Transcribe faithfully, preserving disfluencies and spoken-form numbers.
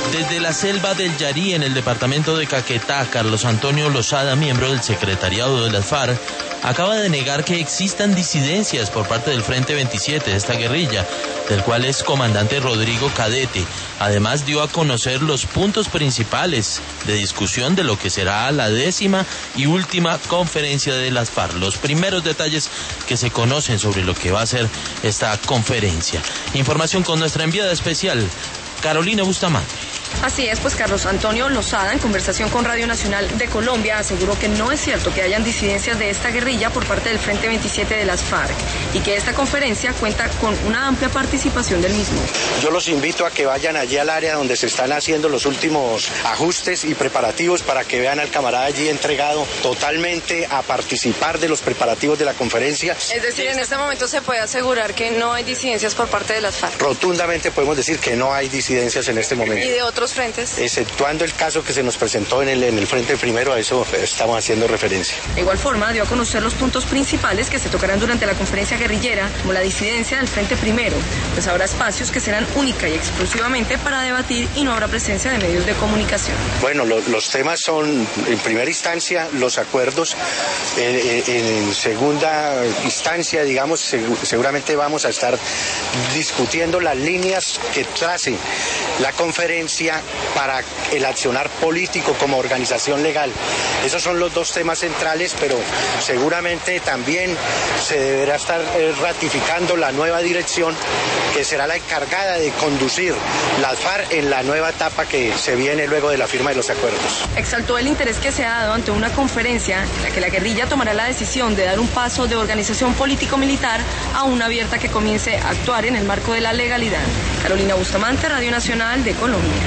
Desde la selva del Yarí, en el departamento de Caquetá, Carlos Antonio Lozada, miembro del secretariado de las FARC, acaba de negar que existan disidencias por parte del Frente veintisiete de esta guerrilla, del cual es comandante Rodrigo Cadete. Además, dio a conocer los puntos principales de discusión de lo que será la décima y última conferencia de las FARC. Los primeros detalles que se conocen sobre lo que va a ser esta conferencia. Información con nuestra enviada especial, Carolina Bustamante. Así es, pues Carlos Antonio Lozada, en conversación con Radio Nacional de Colombia, aseguró que no es cierto que hayan disidencias de esta guerrilla por parte del Frente veintisiete de las FARC y que esta conferencia cuenta con una amplia participación del mismo. Yo los invito a que vayan allí al área donde se están haciendo los últimos ajustes y preparativos para que vean al camarada allí entregado totalmente a participar de los preparativos de la conferencia. Es decir, en este momento se puede asegurar que no hay disidencias por parte de las FARC. Rotundamente podemos decir que no hay disidencias en este momento. ¿Y de otros frentes? Exceptuando el caso que se nos presentó en el, en el Frente Primero, a eso estamos haciendo referencia. De igual forma, dio a conocer los puntos principales que se tocarán durante la conferencia guerrillera, como la disidencia del Frente Primero, pues habrá espacios que serán única y exclusivamente para debatir y no habrá presencia de medios de comunicación. Bueno, lo, los temas son, en primera instancia, los acuerdos. En, en, en segunda instancia, digamos, seg- seguramente vamos a estar discutiendo las líneas que trace la conferencia para el accionar político como organización legal. Esos son los dos temas centrales, pero seguramente también se deberá estar ratificando la nueva dirección que será la encargada de conducir las FARC en la nueva etapa que se viene luego de la firma de los acuerdos. Exaltó el interés que se ha dado ante una conferencia en la que la guerrilla tomará la decisión de dar un paso de organización político-militar a una abierta que comience a actuar en el marco de la legalidad. Carolina Bustamante, Radio Nacional de Colombia.